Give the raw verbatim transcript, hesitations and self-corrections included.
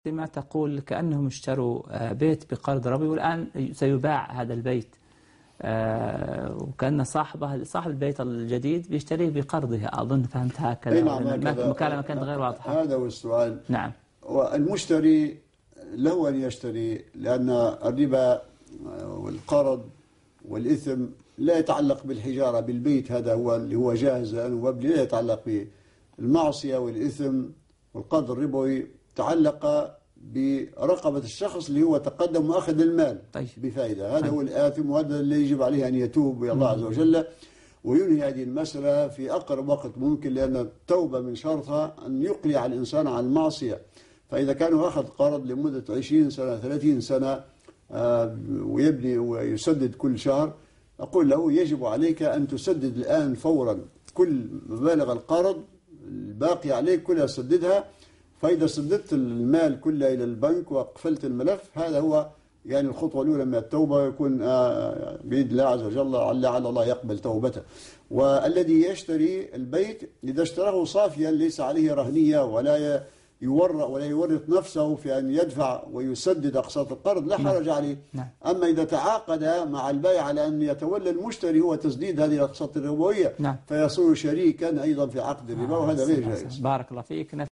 ما تقول كأنهم اشتروا بيت بقرض ربوي والآن سيباع هذا البيت، وكأن صاحبه صاحب البيت الجديد بيشتريه بقرضه. أظن فهمت هكذا. نعم، المكالمة كانت غير واضحة. هذا هو السؤال. نعم. والمشتري له أن يشتري، لأن الربا والقرض والإثم لا يتعلق بالحجارة، بالبيت هذا هو اللي هو جاهز الآن ومبني، لا يتعلق به. المعصية والإثم والقرض الربوي تعلق برقبة الشخص اللي هو تقدم وأخذ المال طيب. بفائدة. هذا طيب. هو الآثم، وهذا اللي يجب عليه أن يتوب إلى الله عز وجل وينهي هذه المسألة في أقرب وقت ممكن، لأن التوبة من شرطها أن يقلع الإنسان عن المعصية. فإذا كان أخذ قرض لمدة عشرين سنة ثلاثين سنة ويبني ويسدد كل شهر، أقول له يجب عليك أن تسدد الآن فورا كل مبالغ القرض الباقي عليك كلها سددها. فإذا سددت المال كله إلى البنك وقفلت الملف، هذا هو يعني الخطوة الأولى من التوبة، يكون بيد الله عز وجل لعل الله يقبل توبته. والذي يشتري البيت إذا اشتراه صافيا ليس عليه رهنية ولا يورط ولا يورط نفسه في أن يدفع ويسدد أقساط القرض لا حرج عليه. نعم. أما إذا تعاقد مع البائع على أن يتولى المشتري هو تسديد هذه الأقساط الربوية، نعم. فيصير شريكا أيضا في عقد الربا، وهذا غير جائز. بارك الله فيك.